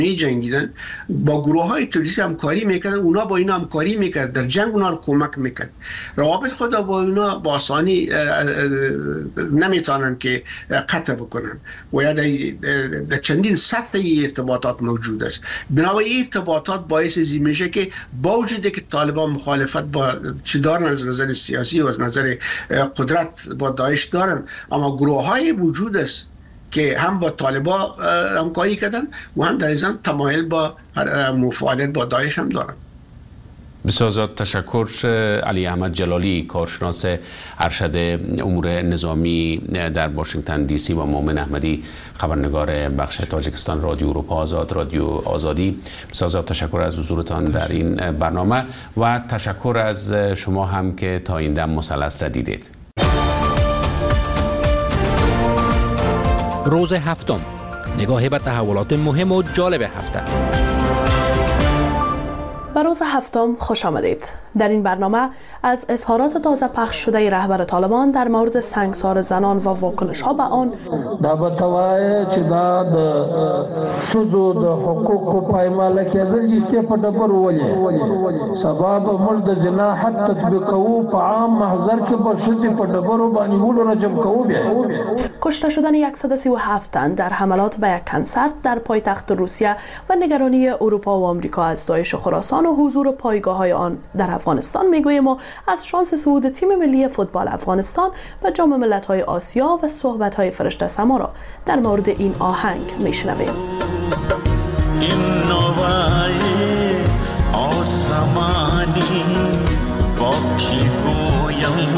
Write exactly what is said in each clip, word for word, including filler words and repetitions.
می جنگیدن با گروه های تروریستی همکاری میکردن، اونا با اینا همکاری میکرد، در جنگ اونا رو کمک میکرد. روابط خود با اینا با آسانی نمیتونن که قطع بکنن و یا در چندین سطح ارتباطات موجود است. بنابراین ارتباطات باعث ازی میشه که با وجودی که طالبان مخالفت با چی دارن از نظر سیاسی و از نظر قدرت با داعش دارن، اما گروه های وجود است که هم با طالبان همکاری کردن و هم در ضمن تمایل با مفاعلت با داعش هم دارن. بسیار زیاد تشکر. علی احمد جلالی، کارشناس ارشد امور نظامی در واشنگتن دی سی، و مومن احمدی، خبرنگار بخش تاجیکستان رادیو اروپا آزاد، رادیو آزادی. بسیار زیاد تشکر از حضورتان در این برنامه و تشکر از شما هم که تا این دم مثلث را دیدید. روز هفتم، نگاهی به تحولات مهم و جالب هفته. به روز هفتم خوش آمدید. در این برنامه از اظهارات تازه پخش شده رهبر طالبان در مورد سنگسار زنان و واکنش ها به آن، دا بتوای چې دا د شذو د حقوقو پایماله کېدل چې په ډبر ولې سبب موږ د جنا حد تطبیقو په عام محضر کې په شذ په ډبرو باندې ولو رجم کوو بیا. کشته شدن صد و سی و هفت تن در حملات به یک کنسرت در پایتخت روسیه و نگرانی اروپا و آمریکا از داعش خراسان و حضور پایگاه‌های آن در افغانستان میگوییم و از شانس صعود تیم ملی فوتبال افغانستان به جام ملت‌های آسیا و صحبت‌های فرشته سما را در مورد این آهنگ میشنویم. این نوای آسمانی باکی گویم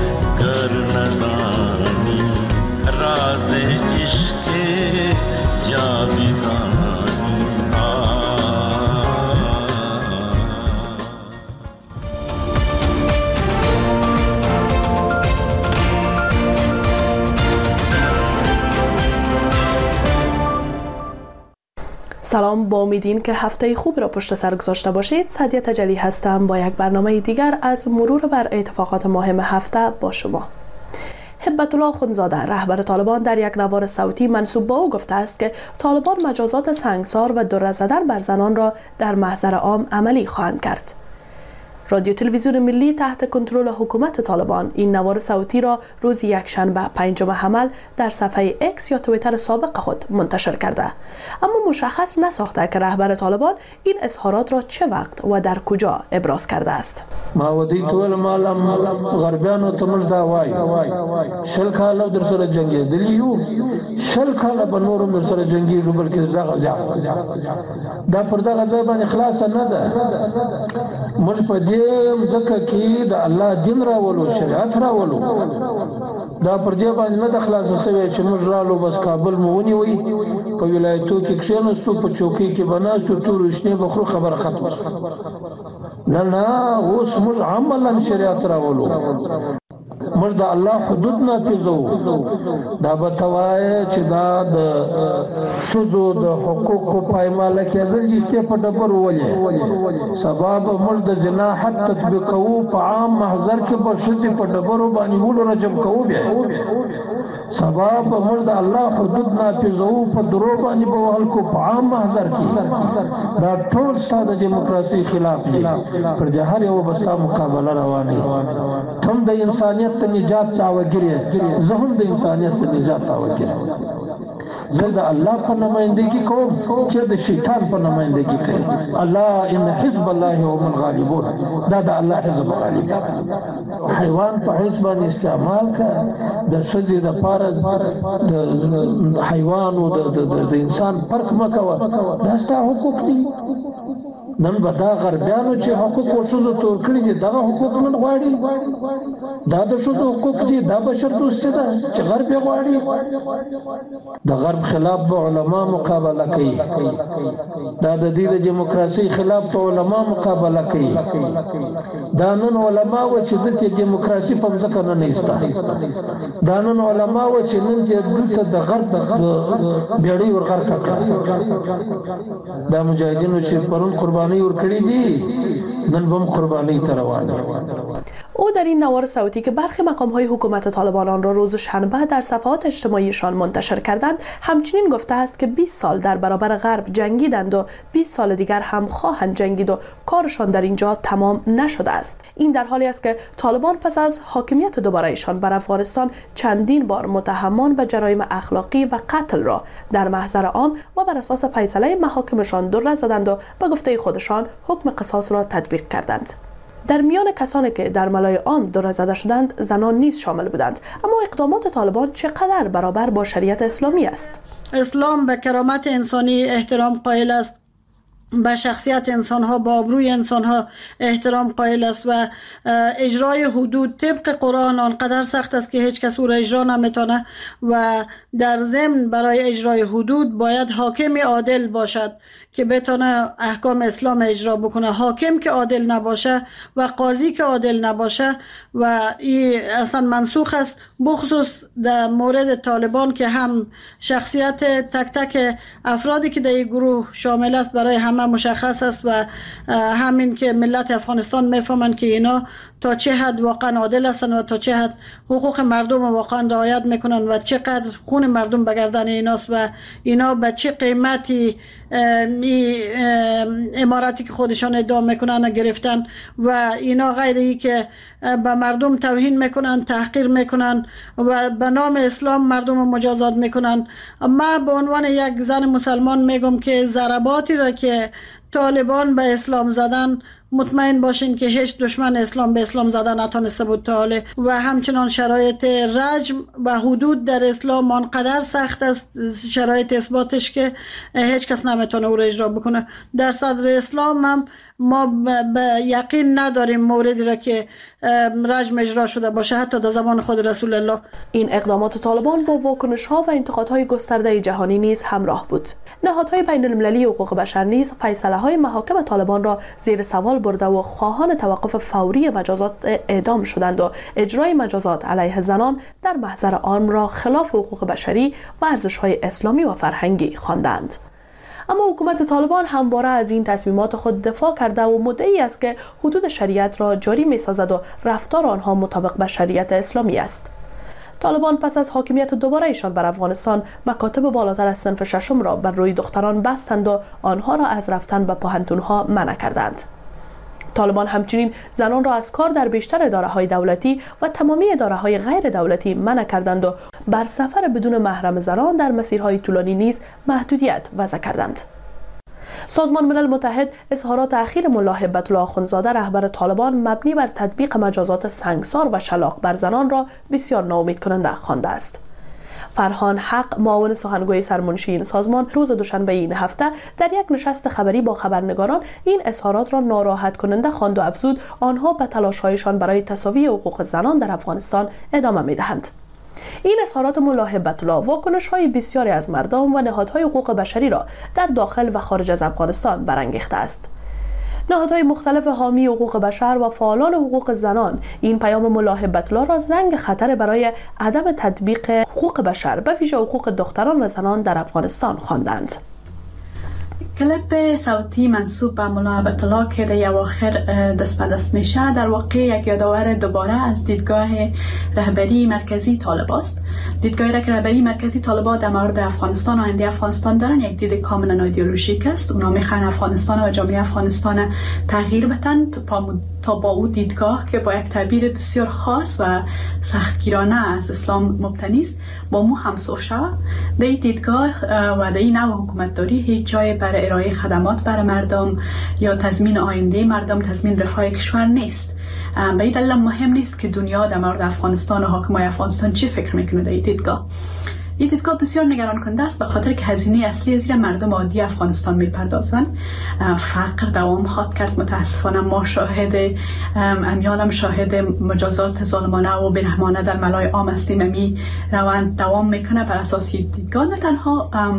گرندانی راز عشق جاویدانی. سلام، با امیدین که هفته خوب را پشت سر گذاشته باشید. سعدیه تجلی هستم با یک برنامه دیگر از مرور بر اتفاقات مهم هفته با شما. هبت الله خونزاده، رهبر طالبان، در یک نوار صوتی منسوب به او گفته است که طالبان مجازات سنگسار و دره زدن بر زنان را در محضر عام عملی خواهند کرد. رادیو تلویزیون ملی تحت کنترل حکومت طالبان این نوار صوتی را روز یکشنبه پنجم حمل در صفحه اکس یا توییتر سابق خود منتشر کرده، اما مشخص نساخته که رهبر طالبان این اظهارات را چه وقت و در کجا ابراز کرده است. ما ودی ټول مالم غربیانو ته موږ دا وایو شل کاله در سره جنګېدلي یو، شل کاله به نور هم در سره جنګېږو، بلکې دغه دا پر دغه ځای باندې خلاصه نه ده. موږ په دې ځکه کې د الله دین راولو، شریعت راولو، دا پر دې باندې نه د خلاصه شوی چې موږ رالو بس کابل مو ونیوي، په ولایتو کې کښېناستو، په چوکۍ کې به ناستو، تورو شنې به خورو، خبره ختمه. نه نه اوس موږ عملا شریعت راولو، موږ د الله حدود نافذوو. دا به ته وایې چې دا د ښځو د حقوقو پایماله کېدل چې په ډبرو ولې سبب موږ د جنا حد تطبیقوو، په عام محضر کې به ښځې په ډبرو باندې ولو رجم کوو بیا. سبب موږ د الله حدود نافذوو، په درو باندې به وهل کو په عام محضر کې. دا ټول ستا د دیموکراسۍ خلاف دي، پر دې هر یو به ستا مقابله روانه وي. هم د انسانیت ته نجات دعوګر یې، زه هم د انسانیت ته نجات دعوګر یم. زه د الله په نمایندګي کوم چې د شیطان په نمایندګي کوي. الله ان حزب الله هم الغالبون، دا د الله حزب غالب. حیوان په حزب باندې استعمال کړه د ښځې دپاره، د حیوان او د انسان فرق مه کوه، دا ستا حقوق دي. نن به دا غربیانو چې حقوق و ښځو تور کړي دي، دغه حقوق نن غواړي. دا د ښځو حقوق دي، دا بشر دوستي ده چې غرب یې غواړي. د غرب خلاف به علما مقابله کوي، دا د دې د دیموکراسۍ خلاف په علما مقابله کوي. دا نن علما و چې دلته دیموکراسي په ځکه نه نېسته، دا نن علما و چې نن دلته د غرب د بیړۍ ورغرقه کړه. دا مجاهدینو چې پرون قرباني ورکړي دي، نن به هم قرباني ته روان دي. او در این نوار صوتی که برخی مقام‌های حکومت طالبان آن را روز شنبه در صفحات اجتماعیشان منتشر کردند همچنین گفته است که بیست سال در برابر غرب جنگیدند و بیست سال دیگر هم خواهند جنگید و کارشان در اینجا تمام نشده است. این در حالی است که طالبان پس از حاکمیت دوباره ایشان بر افغانستان چندین بار متهمان به جرایم اخلاقی و قتل را در محضر عام و بر اساس فیصله محاکمشان دره زدند و به گفته خودشان حکم قصاص را تطبیق کردند. در میان کسانی که در ملای عام دره زده شدند زنان نیز شامل بودند. اما اقدامات طالبان چقدر برابر با شریعت اسلامی است؟ اسلام به کرامت انسانی احترام قائل است، به شخصیت انسان ها، با آبروی انسان ها احترام قائل است و اجرای حدود طبق قرآن آنقدر سخت است که هیچ کس او را اجرا نمیتونه و در ضمن برای اجرای حدود باید حاکم عادل باشد که بتونه احکام اسلام اجرا بکنه. حاکم که عادل نباشه و قاضی که عادل نباشه و این اصلا منسوخ است، بخصوص در مورد طالبان که هم شخصیت تک تک افرادی که در این گروه شامل است برای همه مشخص است و همین که ملت افغانستان میفهمند که اینا تا چه حد واقعا عادل هستند و تا چه حد حقوق مردم واقعا رعایت میکنن و چقدر خون مردم به گردن ایناست و اینا به چه قیمتی اماراتی که خودشان ادعا میکنن گرفتن و اینا غیر ای که به مردم توهین میکنن، تحقیر میکنن و به نام اسلام مردم مجازات میکنن. ما به عنوان یک زن مسلمان میگم که ضرباتی را که طالبان به اسلام زدن مطمئن باشین که هیچ دشمن اسلام به اسلام زدن نتونسته بود تا حاله و همچنان شرایط رجم و حدود در اسلام آنقدر سخت است، شرایط اثباتش که هیچ کس نمیتونه او را اجرا بکنه. در صدر اسلام هم ما به یقین نداریم موردی را که رجم اجرا شده باشه حتی در زمان خود رسول الله. این اقدامات طالبان با واکنش ها و انتقادهای گسترده جهانی نیز همراه بود. نهادهای بین المللی حقوق بشر نیز فیصله های محاکم طالبان را زیر سوال برده و خواهان توقف فوری مجازات اعدام شدند و اجرای مجازات علیه زنان در محضر عام را خلاف حقوق بشری و ارزش‌های اسلامی و فرهنگی خواندند. اما حکومت طالبان همواره از این تصمیمات خود دفاع کرده و مدعی است که حدود شریعت را جاری می‌سازد و رفتار آنها مطابق با شریعت اسلامی است. طالبان پس از حاکمیت دوباره ایشان بر افغانستان مکاتب بالاتر از صنف ششم را بر روی دختران بستند و آنها را از رفتن به پوهنتون‌ها منع کردند. طالبان همچنین زنان را از کار در بیشتر اداره‌های دولتی و تمامی اداره‌های غیر دولتی منع کردند و بر سفر بدون محرم زنان در مسیرهای طولانی نیز محدودیت وضع کردند. سازمان ملل متحد اظهارات اخیر ملا هبت الله آخوندزاده رهبر طالبان مبنی بر تطبیق مجازات سنگسار و شلاق بر زنان را بسیار ناامید کننده خوانده است. فرهان حق معاون سخنگوی سرمنشی این سازمان روز دوشنبه این هفته در یک نشست خبری با خبرنگاران این اظهارات را ناراحت کننده خواند و افزود آنها به تلاش‌هایشان برای تساوی حقوق زنان در افغانستان ادامه می‌دهند. این اظهارات ملا هبت الله واکنش‌های بسیاری از مردم و نهادهای حقوق بشری را در داخل و خارج از افغانستان برانگیخته است. نهادهای مختلف حامی حقوق بشر و فعالان حقوق زنان این پیام ملا هبت الله را زنگ خطر برای عدم تطبیق حقوق بشر به ویژه حقوق دختران و زنان در افغانستان خواندند. کلیپ صوتی منسوب به ملا هبت الله که در اواخر دست به دست میشه در واقع یک یادآور دوباره از دیدگاه رهبری مرکزی طالب است. دیدگاه رهبری مرکزی طالبان در مورد افغانستان و آینده افغانستان دارن یک دید کاملا ایدئولوژیک است. اونا میخوان افغانستان و جامعه افغانستان تغییر بدن تا با او دیدگاه که با یک تعبیر بسیار خاص و سختگیرانه از اسلام مبتنی است با مو همسو شود. در این دیدگاه و در این نوع حکومتداری هیچ جای برای ارائه خدمات برای مردم یا تضمین آینده مردم، تضمین رفاه کشور نیست. به این دلیل مهم نیست که دنیا در مورد افغانستان و حاکمای افغانستان چی فکر میکنه. در این دیدگاه این دیدگاه بسیار نگران کننده است به خاطر که هزینه اصلی زیر مردم عادی افغانستان میپردازند. فقر دوام خواهد کرد. متاسفانه ما شاهد امیالم شاهد مجازات ظالمانه و بی‌رحمانه در ملای عام هستیم. می روند دوام میکنه بر اساس دیدگاه نه تنها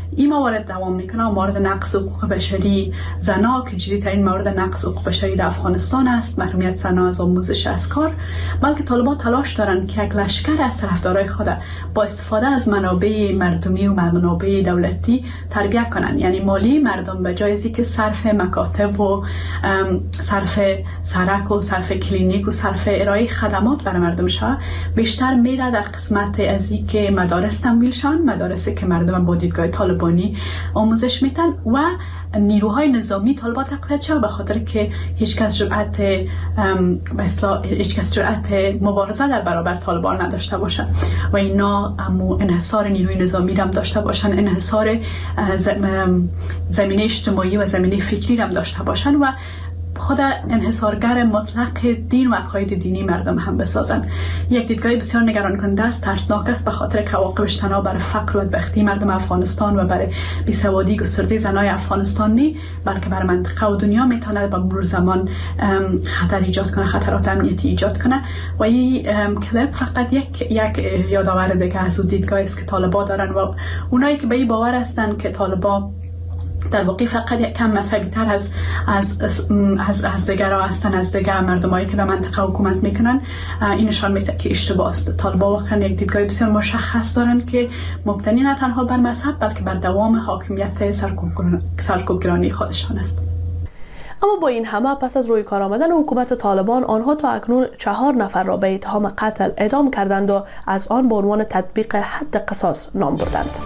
این موارد دوام میکنه و مورد نقض حقوق بشری زنا که جدی‌ترین مورد نقض حقوق بشری در افغانستان است، محرومیت زنان از آموزش از کار، بلکه طالبان تلاش دارند که یک لشکر از طرفدارای خود با استفاده از منابع مردمی و منابع دولتی تربیت کنند. یعنی مالی مردم به جای از اینکه صرف مکاتب و صرف سرک و صرف کلینیک و صرف ارائه خدمات برای مردم شود، بیشتر میره در قسمت از اینکه مدارس تمویل شون، مدارسی که مردم با دیدگاه طالبانی آموزش میتن و نیروهای نظامی طالبان تقویت شد، به خاطر که هیچ کس جرأت به اصطلاح هیچ کس جرأت مبارزه در برابر طالبان نداشته باشن و اینا امو انحصار نیروی نظامی هم داشته باشن، انحصار زمینه اجتماعی و زمینه فکری هم داشته باشن و خود انحصارگر مطلق دین و عقاید دینی مردم هم بسازن. یک دیدگاه بسیار نگران کننده است، ترسناک است، به خاطر که عواقبش تنها برای فقر و بدبختی مردم افغانستان و برای بیسوادی گسترده زنای افغانستان نی، بلکه برای منطقه و دنیا میتونه به مرور زمان خطر ایجاد کنه، خطرات امنیتی ایجاد کنه. و این کلیپ فقط یک یک یادآور دیگه از اون دیدگاهی است که طالبان دارن و اونایی که به این باور هستن که طالبان در واقع فقط یک کم مذهبی تر از از از از دیگرها هستن، از دیگر مردمایی که در منطقه حکومت میکنن، این نشان میده که اشتباه است. طالبان واقعا یک دیدگاه بسیار مشخص دارن که مبتنی نه تنها بر مذهب بلکه بر دوام حاکمیت سرکوبگرانی خودشان است. اما با این همه پس از روی کار آمدن حکومت طالبان، آنها تا اکنون چهار نفر را به اتهام قتل اعدام کردند و از آن به عنوان تطبیق حد قصاص نام بردند.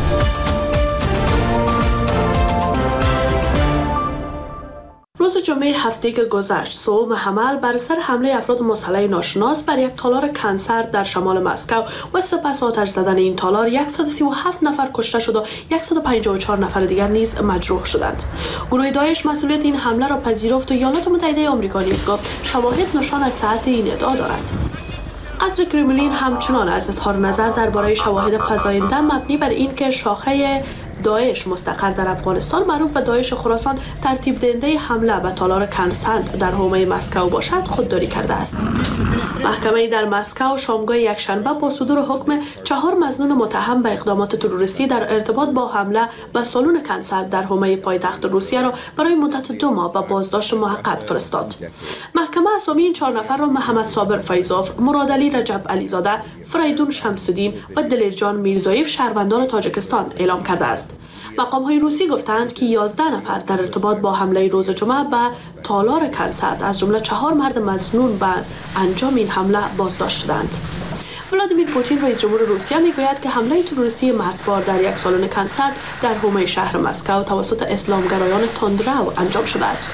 روز جمعه هفته که گذشت، صبح حمل بر سر حمله افراد مسلح ناشناس بر یک تالار کنسرت در شمال مسکو و سپس آتش زدن این تالار صد و سی و هفت نفر کشته شد و صد و پنجاه و چهار نفر دیگر نیز مجروح شدند. گروه داعش مسئولیت این حمله را پذیرفت و ایالات متحده آمریکا نیز گفت شواهد نشان از صحت این ادعا دارد. قصر کرملین همچنان از اظهار نظر درباره شواهد فزاینده مبنی بر اینکه شاخه داعش مستقر در افغانستان معروف به داعش خراسان ترتیب دهنده حمله به تالار کنسرت در حومه مسکو باشد خودداری کرده است. محکمه در مسکو شامگاه یکشنبه با صدور حکم چهار مظنون متهم به اقدامات تروریستی در ارتباط با حمله به سالن کنسرت در حومه پایتخت روسیه را برای مدت دو ماه به بازداشت موقت فرستاد. محکمه اسامی این چهار نفر را محمد صابر فیضوف، مرادعلی رجب علیزاده، فریدون شمس‌الدین و دلیرجان میرزایف شهروندان تاجیکستان اعلام کرده است. مقام‌های روسی گفتند که یازده نفر در ارتباط با حمله روز جمعه به تالار کنسرت از جمله چهار مرد مظنون به انجام این حمله بازداشت شدند. ولادیمیر پوتین رئیس جمهور روسیه میگوید که حمله تروریستی مرگبار در یک سالن کنسرت در حومه شهر مسکو توسط اسلامگرایان تندرو انجام شده است.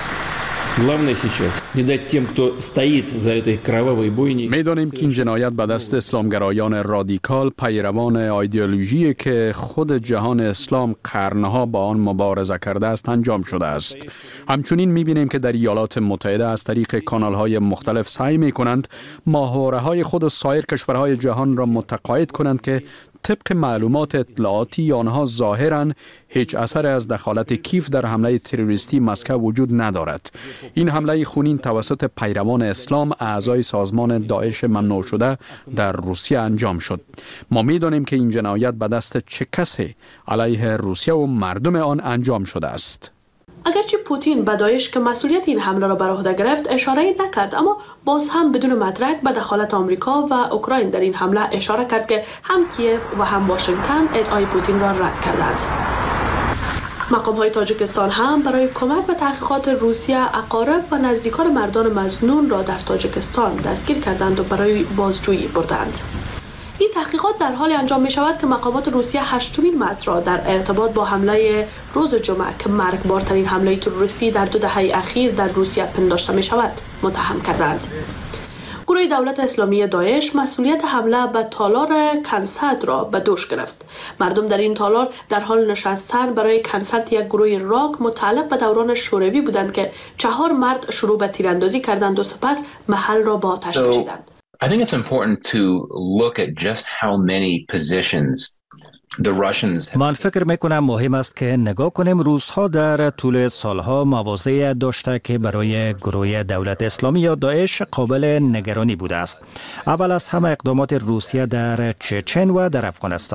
می‌دانیم که این جنایت به دست اسلامگرایان رادیکال پیروان ایدئولوژی که خود جهان اسلام قرنها با آن مبارزه کرده است انجام شده است. همچنین می‌بینیم که در ایالات متحده از طریق کانال‌های مختلف سعی می‌کنند ماهواره‌های خود و سایر کشورهای جهان را متقاعد کنند که طبق معلومات اطلاعاتی آنها ظاهراً هیچ اثر از دخالت کیف در حمله تروریستی مسکو وجود ندارد. این حمله خونین توسط پیروان اسلام اعضای سازمان داعش ممنوع شده در روسیه انجام شد. ما می‌دانیم که این جنایت به دست چه کسی علیه روسیه و مردم آن انجام شده است. اگرچه پوتین به داعش که مسئولیت این حمله را بر عهده گرفت اشاره نکرد، اما باز هم بدون مدرک به دخالت آمریکا و اوکراین در این حمله اشاره کرد که هم کیف و هم واشنگتن ادعای پوتین را رد کردند. مقام‌های تاجیکستان هم برای کمک به تحقیقات روسیه اقارب و نزدیکان مردان مظنون را در تاجیکستان دستگیر کردند و برای بازجویی بردند. این تحقیقات در حال انجام می شود که مقامات روسیه هشتمین مرد را در ارتباط با حمله روز جمعه که مرگبارترین حمله تروریستی در دو دهه اخیر در روسیه پنداشته می شود متهم کردند. گروه دولت اسلامی داعش مسئولیت حمله به تالار کنسرت را به دوش گرفت. مردم در این تالار در حال نشستن برای کنسرت یک گروه راک متعلق به دوران شوروی بودند که چهار مرد شروع به تیراندازی کردند و سپس محل را با آتش کشیدند. I think it's important to look at just how many positions the Russians. من فکر میکنم مهم است که نگاه کنیم روس‌ها در طول سالها مواضع داشته که برای گروه دولت اسلامی یا داعش قابل نگرانی بوده است. اول از همه اقدامات روسیه در چچن و در افغانستان.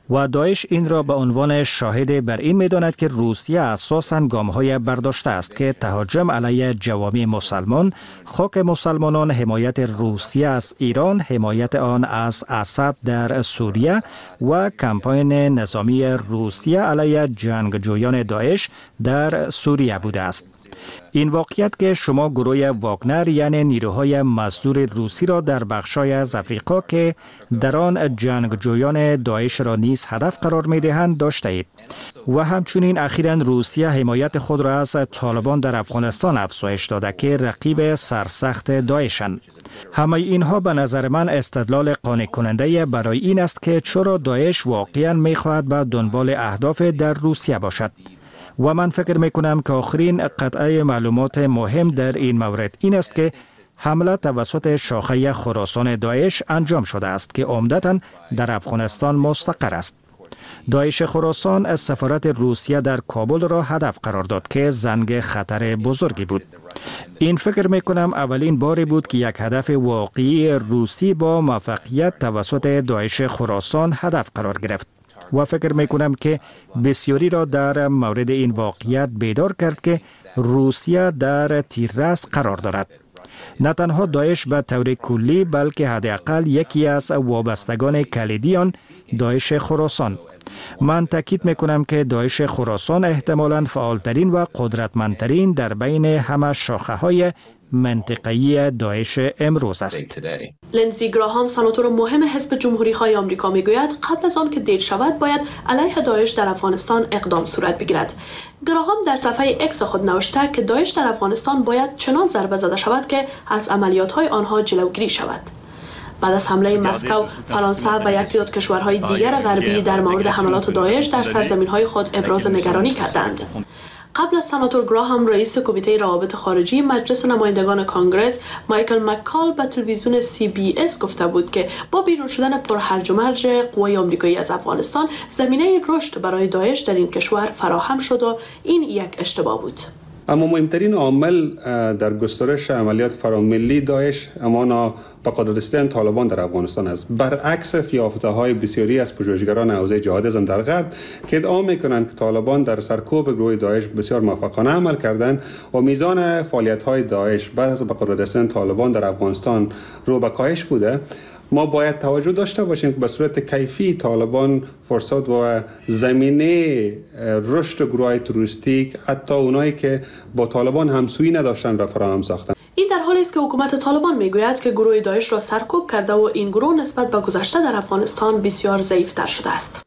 و داعش این را به عنوان شاهد بر این می‌داند که روسیه اساساً گام‌های برداشته است که تهاجم علیه جوامع مسلمان، خاک مسلمانان، حمایت روسیه از ایران، حمایت آن از اسد در سوریه و کمپاین نظامی روسیه علیه جنگجویان داعش در سوریه بوده است. این واقعیت که شما گروه واگنر یعنی نیروهای مزدور روسی را در بخشای از افریقا که در آن جنگجویان داعش را نیز هدف قرار می دهند داشته اید و همچنین اخیراً روسیه حمایت خود را از طالبان در افغانستان افزایش داده که رقیب سرسخت داعشند. همه اینها به نظر من استدلال قانع کننده برای این است که چرا داعش واقعاً می خواهد به دنبال اهداف در روسیه باشد. و من فکر می کنم که آخرین قطعه معلومات مهم در این مورد این است که حمله توسط شاخه خراسان داعش انجام شده است که عمدتاً در افغانستان مستقر است. داعش خراسان از سفارت روسیه در کابل را هدف قرار داد که زنگ خطر بزرگی بود. این فکر می کنم اولین باری بود که یک هدف واقعی روسی با موفقیت توسط داعش خراسان هدف قرار گرفت. و فکر می کنم که بسیاری را در مورد این واقعیت بیدار کرد که روسیه در تیررس قرار دارد. نه تنها داعش به طور کلی بلکه حداقل یکی از وابستگان کلیدی آن داعش خراسان. من تاکید می کنم که داعش خراسان احتمالاً فعالترین و قدرتمندترین در بین همه شاخه های منطقه‌ای داعش امروز است. لندزی گراهام سناتور مهم حزب جمهوری‌خواه آمریکا میگوید قبل از آن که دیر شود باید علیه داعش در افغانستان اقدام صورت بگیرد. گراهام در صفحه اکس خود نوشته که داعش در افغانستان باید چنان ضربه زده شود که از عملیات‌های آنها جلوگیری شود. بعد از حمله مسکو، فرانسه و یک تعداد کشورهای دیگر غربی در مورد حملات داعش در سرزمین‌های خود ابراز نگرانی کردند. قبل از سناتور گراهام رئیس کمیته روابط خارجی مجلس نمایندگان کانگرس مایکل مککال به تلویزیون سی بی اس گفته بود که با بیرون شدن پرهرج و مرج قوای آمریکایی از افغانستان زمینه رشد برای داعش در این کشور فراهم شد و این یک اشتباه بود. اما مهمترین عامل در گسترش عملیات فراملی داعش امانا به قدرت رسیدن طالبان در افغانستان است، برعکس یافته‌های بسیاری از پژوهشگران حوزه جهادیسم در غرب که ادعا می‌کنند که طالبان در سرکوب گروه داعش بسیار موفقانه عمل کردند و میزان فعالیت‌های داعش بعد از به قدرت رسیدن طالبان در افغانستان رو به کاهش بوده. ما باید توجه داشته باشیم که به صورت کیفی طالبان فرصت و زمینه رشد گروه‌های تروریستی حتی اونایی که با طالبان همسویی نداشتن را فراهم ساختند. این در حالی است که حکومت طالبان میگوید که گروه داعش را سرکوب کرده و این گروه نسبت به گذشته در افغانستان بسیار ضعیف‌تر شده است.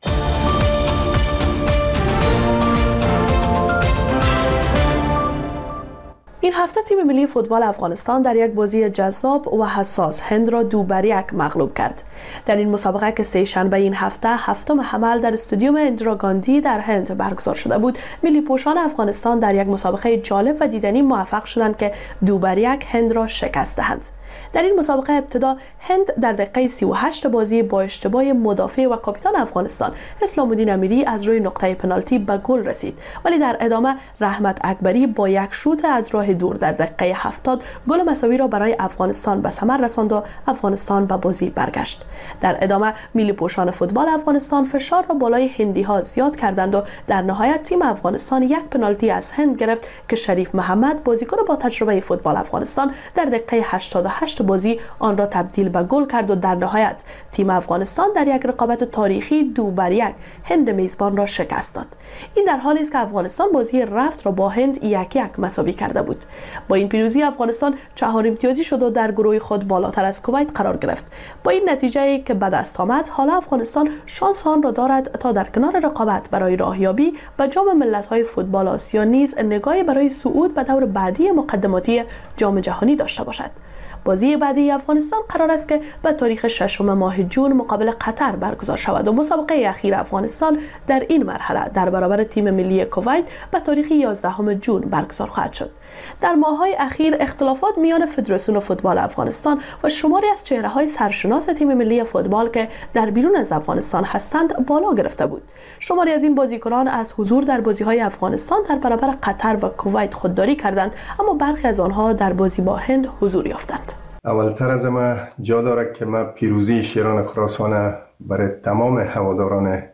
این هفته تیم ملی فوتبال افغانستان در یک بازی جذاب و حساس هند را دو بر یک مغلوب کرد. در این مسابقه که سه شنبه این هفته هفتم حمل در استادیوم اندرا گاندی در هند برگزار شده بود، ملی پوشان افغانستان در یک مسابقه جالب و دیدنی موفق شدند که دو بر یک هند را شکست دهند. در این مسابقه ابتدا هند در دقیقه سی و هشت بازی با اشتباه مدافع و کاپیتان افغانستان اسلام الدین امیری از روی نقطه پنالتی به گل رسید، ولی در ادامه رحمت اکبری با یک شوت از راه دور در دقیقه هفتاد گل مساوی را برای افغانستان به ثمر رساند و افغانستان به بازی برگشت. در ادامه ملی پوشان فوتبال افغانستان فشار را بالای هندی ها زیاد کردند و در نهایت تیم افغانستان یک پنالتی از هند گرفت که شریف محمد بازیکن با تجربه فوتبال افغانستان در دقیقه هشتاد و هشت بازی آن را تبدیل به گل کرد و در نهایت تیم افغانستان در یک رقابت تاریخی دو بر یک هند میزبان را شکست داد. این در حالی است که افغانستان بازی رفت را با هند یک یک مساوی کرده بود. با این پیروزی افغانستان چهار امتیازی شد و در گروه خود بالاتر از کویت قرار گرفت. با این نتیجه که به دست آمد، حالا افغانستان شانس آن را دارد تا در کنار رقابت برای راهیابی به جام ملت‌های فوتبال آسیا نیز نگاهی برای صعود به دور بعدی مقدماتی جام جهانی داشته باشد. بازی بعدی افغانستان قرار است که به تاریخ ششم ماه جون مقابل قطر برگزار شود و مسابقه اخیر افغانستان در این مرحله در برابر تیم ملی کویت به تاریخ یازدهم جون برگزار خواهد شد. در ماه‌های اخیر اختلافات میان فدراسیون فوتبال افغانستان و شماری از چهره‌های سرشناس تیم ملی فوتبال که در بیرون از افغانستان هستند بالا گرفته بود. شماری از این بازیکنان از حضور در بازی‌های افغانستان در برابر قطر و کویت خودداری کردند، اما برخی از آنها در بازی با هند حضور یافتند. اولتر از ما جا دارد که ما پیروزی شیران خراسان برای تمام هواداران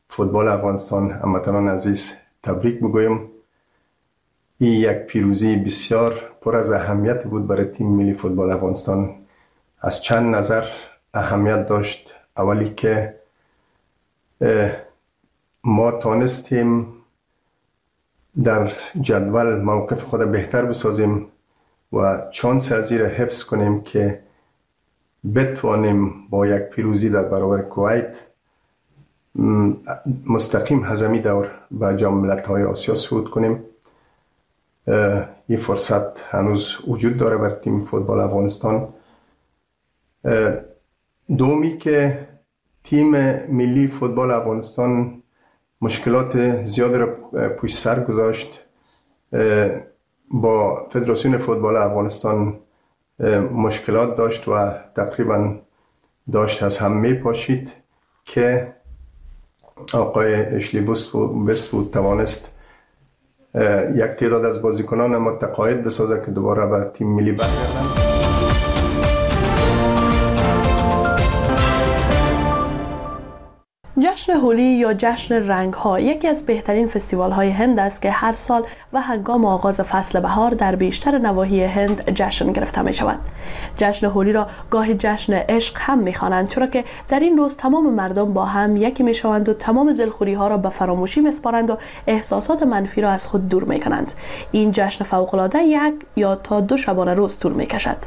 فوتبال افغانستان هموطنان عزیز تبریک میگویم. این یک پیروزی بسیار پر از اهمیت بود برای تیم ملی فوتبال افغانستان. از چند نظر اهمیت داشت. اولی که ما تانستیم در جدول موقف خود بهتر بسازیم و چانس از این حفظ کنیم که بتوانیم با یک پیروزی در برابر کویت مستقیم هزمی دور به جام ملت‌های آسیا صعود کنیم. این فرصت هنوز وجود داره بر تیم فوتبال افغانستان. دومی که تیم ملی فوتبال افغانستان مشکلات زیاد را پشت سر گذاشت. با فدراسیون فوتبال افغانستان مشکلات داشت و تقریبا داشت از هم می پاشید که آقای اشلی وست‌وود توانست یک تعداد از بازیکنان متقاعد بسازه که دوباره به تیم ملی برگردند. جشن هولی یا جشن رنگ ها یکی از بهترین فستیوال های هند است که هر سال و هنگام آغاز فصل بهار در بیشتر نواحی هند جشن گرفته می شود. جشن هولی را گاهی جشن عشق هم می خوانند، چرا که در این روز تمام مردم با هم یکی می شوند و تمام دلخوری ها را به فراموشی می سپارند و احساسات منفی را از خود دور می کنند. این جشن فوق العاده یک یا تا دو شبانه روز طول می کشد.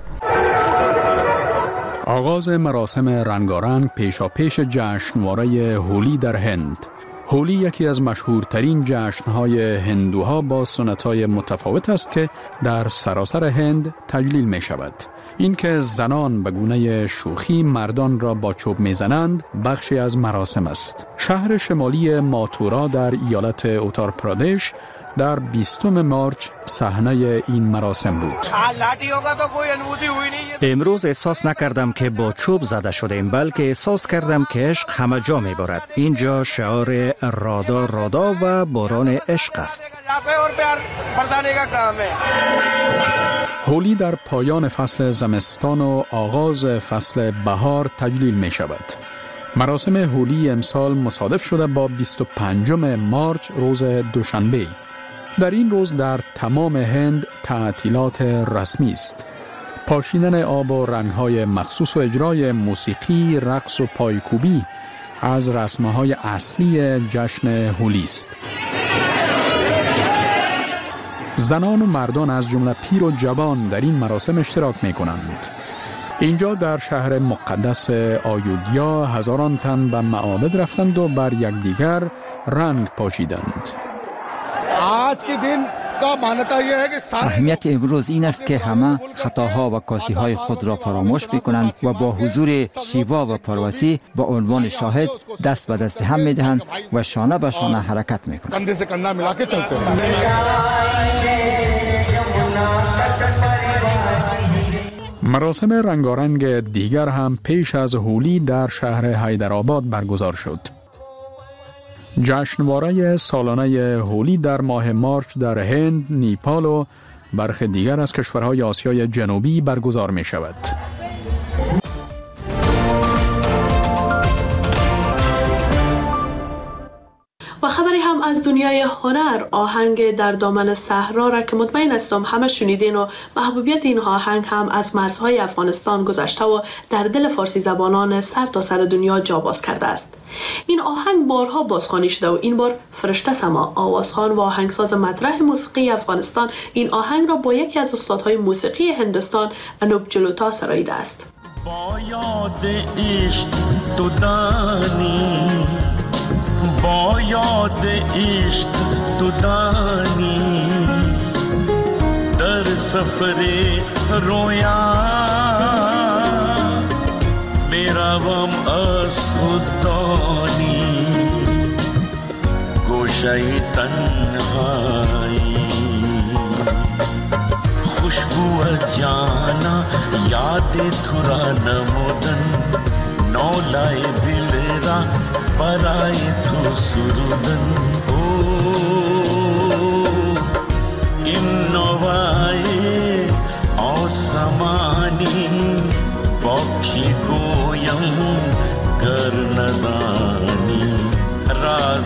آغاز مراسم رنگارنگ پیشاپیش جشنواره هولی در هند. هولی یکی از مشهورترین جشنهای هندوها با سنت‌های متفاوت است که در سراسر هند تجلیل می شود. این که زنان به گونه شوخی مردان را با چوب می زنند بخشی از مراسم است. شهر شمالی ماتورا در ایالت اوتار پرادش در بیستم مارچ صحنه این مراسم بود. امروز احساس نکردم که با چوب زده شدیم، بلکه احساس کردم که عشق همه جا می بارد. اینجا شعار رادا رادا و باران عشق است. هولی در پایان فصل زمستان و آغاز فصل بهار تجلیل می شود. مراسم هولی امسال مصادف شده با بیست و پنجم مارچ روز دوشنبه. در این روز در تمام هند تعطیلات رسمی است. پاشیدن آب و رنگ‌های مخصوص و اجرای موسیقی، رقص و پایکوبی از رسم‌های اصلی جشن هولی است. زنان و مردان از جمله پیر و جوان در این مراسم اشتراک می‌کنند. اینجا در شهر مقدس آیودیا هزاران تن به معابد رفتند و بر یکدیگر رنگ پاشیدند. اهمیت امروز این است که همه خطاها و کاسی‌های خود را فراموش می‌کنند و با حضور شیوا و پارواتی با عنوان شاهد دست به دست هم می‌دهند و شانه به شانه حرکت می‌کنند. مراسم رنگارنگ دیگر هم پیش از هولی در شهر حیدرآباد برگزار شد. جشنواره سالانه هولی در ماه مارچ در هند، نیپال و برخی دیگر از کشورهای آسیای جنوبی برگزار می شود. و خبری هم از دنیای هنر، آهنگ در دامن صحرا را که مطمئن هستم همه شنیدین و محبوبیت این آهنگ هم از مرزهای افغانستان گذشته و در دل فارسی زبانان سر تا سر دنیا جا باز کرده است. این آهنگ بارها بازخوانی شده و این بار فرشته سما، آوازخوان و آهنگساز مطرح موسیقی افغانستان این آهنگ را با یکی از استادهای موسیقی هندوستان انوپ جلوتا سراییده است. با یاد عشق تو دانی، با یاد عشق تو دانی، در سفر رویا میروم از خوددانی، گوشه تنهایی خوشبو جانا یاد تو را نمودن، نولای دل را برای تو سرودن. او این نوای آسمانی با کی گویم گر ندانی، راز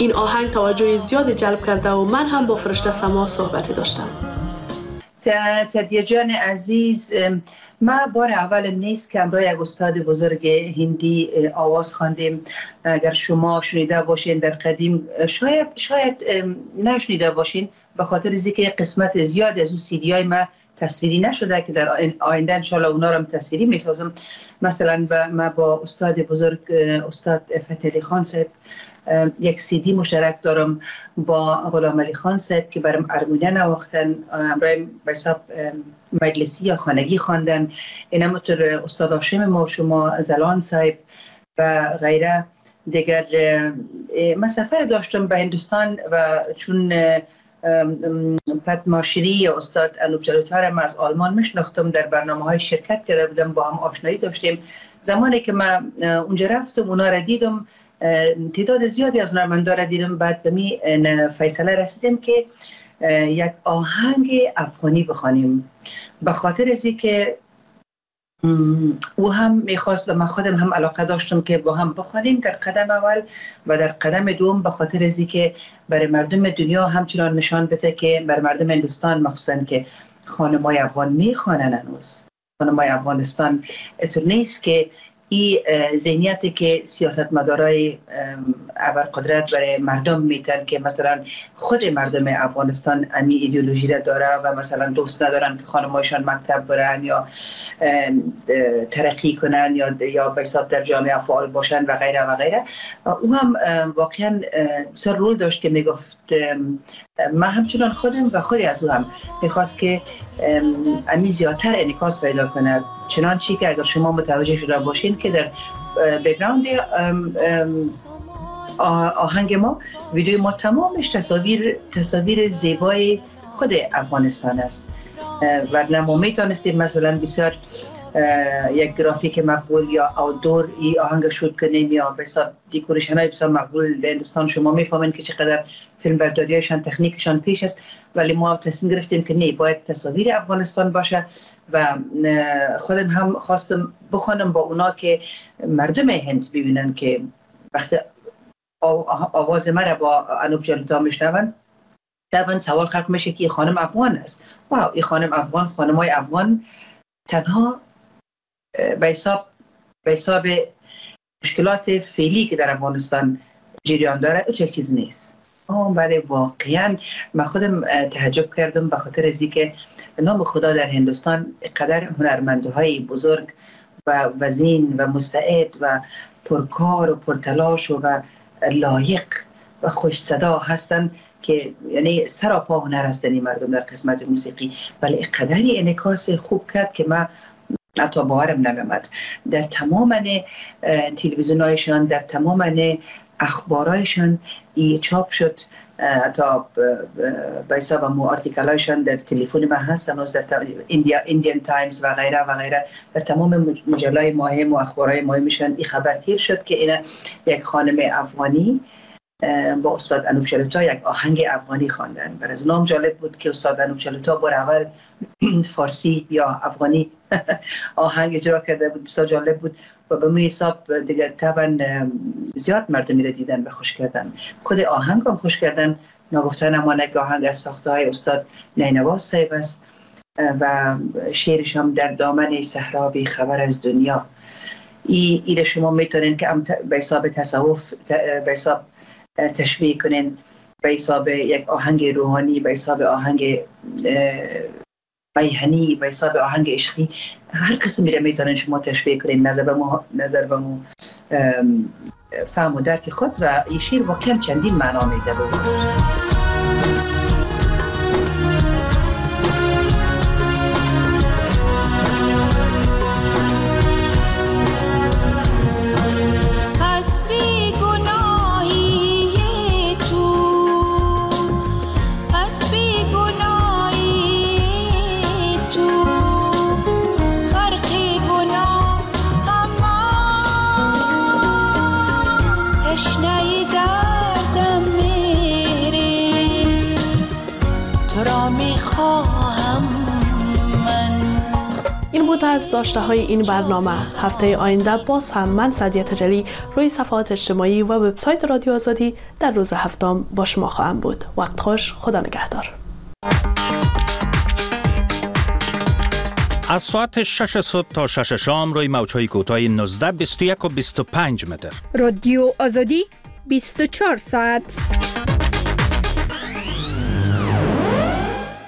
این آهنگ توجه زیادی جلب کرده و من هم با فرشته سما صحبتی داشتم. سعدیه جان عزیز، ما بار اولم نیست که امروز یک استاد بزرگ هندی آواز خواندیم. اگر شما شنیده باشین در قدیم، شاید شاید نشنیده باشین، به خاطر اینکه قسمت زیاد از اون سیدی های ما تصویری نشده که در آینده انشالله اونا رو تصویری میسازم. مثلا ما با استاد بزرگ استاد فتح علی خان صاحب یک سیدی مشترک دارم با غلام علی خان صاحب که برام ارمونه نواختن، امروز به حساب مجلسی یا خانگی خواندن. این همونطور استاد هاشم ما و شما زلان صاحب و غیره دیگر. من سفر داشتم به هندوستان و چون پدماشری یا استاد انوپ جلوتا را از آلمان میشناختم، در برنامه های شرکت کرده بودم، با هم آشنایی داشتیم. زمانی که من اونجا رفتم اونا را دیدم، تعداد زیادی از هنرمندا را دیدم، بعد به می فیصله رسیدم که یک آهنگ افغانی بخوانیم، به خاطر از اینکه او هم میخواست و من خودم هم علاقه داشتم که با هم بخوانیم در قدم اول، و در قدم دوم به خاطر از اینکه برای مردم دنیا همچنان نشان بده که برای مردم هندوستان مخصوصا که خانمای افغان میخوانن، هنوز خانمای افغانستان اتر نیست که این ذهنیتی که سیاستمدارای ابرقدرت برای مردم میتن که مثلا خود مردم افغانستان امی ایدئولوژی را داره و مثلا دوست ندارن که خانمایشان مکتب برن یا ترقی کنن یا یا به حساب در جامعه فعال باشن و غیره و غیره. او هم واقعا سر رول داشت که میگفت من همچنان خودم و خودی از او هم میخواست که امی زیادتر انعکاس پیدا کنه، چنانچه که اگر شما متوجه شده باشین که در بک‌گراند آهنگ ما، ویدیو ما تمامش تصاویر تصاویر زیبای خود افغانستان است و ما میتونستیم مثلا بسیار یک گرافیک مقبول یا آوتدور ای آهنگ شوت کنیم یا به حساب دکوریشن های بسیار مقبول در هندوستان. شما میفهمین که چقدر فیلم برداریشان تکنیکشان پیش است، ولی ما تصمیم گرفتیم که نه، باید تصاویر افغانستان باشه و خودم هم خواستم بخوانم با اونا که مردم هند ببینن که وقتی آواز مرا با انوپ جلوتا میشنون، طبعا سوال خلق میشه که خانم افغان است. واو، این خانم افغان، خانمای افغان تنها به حساب به حساب مشکلات فعلی که در افغانستان جریان داره او چیز نیست. ولی واقعا من خودم تعجب کردم به خاطر از اینکه نام خدا در هندوستان قدر هنرمندهای بزرگ و وزین و مستعد و پرکار و پرتلاش و لایق و خوش صدا هستن که یعنی سراپا هنر هستن این مردم در قسمت موسیقی، ولی قدری انعکاس خوب کرد که من حتی باورم نمی‌آمد. در تمام تلویزیون‌هایشان، در تمام اخبارایشان ای چاپ شد، حتی به حساب مو آرتیکلایشان در تلفن من هست، هنوز در ایندیا ایندیان تایمز و غیره و غیره، در تمام مجله‌های مهم و اخبارهای مهمشان این خبر تیر شد که این یک خانم افغانی با استاد انوپ جلوتا یک آهنگ افغانی خواندن. برای از نام جالب بود که استاد انوپ جلوتا بار اول فارسی یا افغانی آهنگ اجرا کرده بود، بسیار جالب بود و به می حساب دیگر طبعا زیاد مردمی را دیدن و خوش کردن. خود آهنگ هم خوش کردن، نگفتن امانه که آهنگ از ساخته های استاد نینواز صاحب است و شعرش هم در دامن صحرا بی خبر از دنیا. ای ایره شما میتونین که به حساب تصوف به حساب تشبیه کنین، به حساب یک آهنگ روحانی، به حساب آهنگ میهنی، به حساب آهنگ عشقی، هر قسمی را میتونین شما تشبیه کنین نظر به مو نظر به مو فهم و درک خود. و این شعر واقعا چندین معنا میده بود. این بود از داشته های این برنامه. هفته آینده باز هم من سعدیه تجلی روی صفحات اجتماعی و وبسایت رادیو آزادی در روز هفتم با شما خواهم بود. وقت خوش، خدا نگهدار. از ساعت شش صبح تا شش شام روی موج‌های کوتاه نوزده، بیست و یک و بیست و پنج متر. رادیو آزادی بیست و چهار ساعت.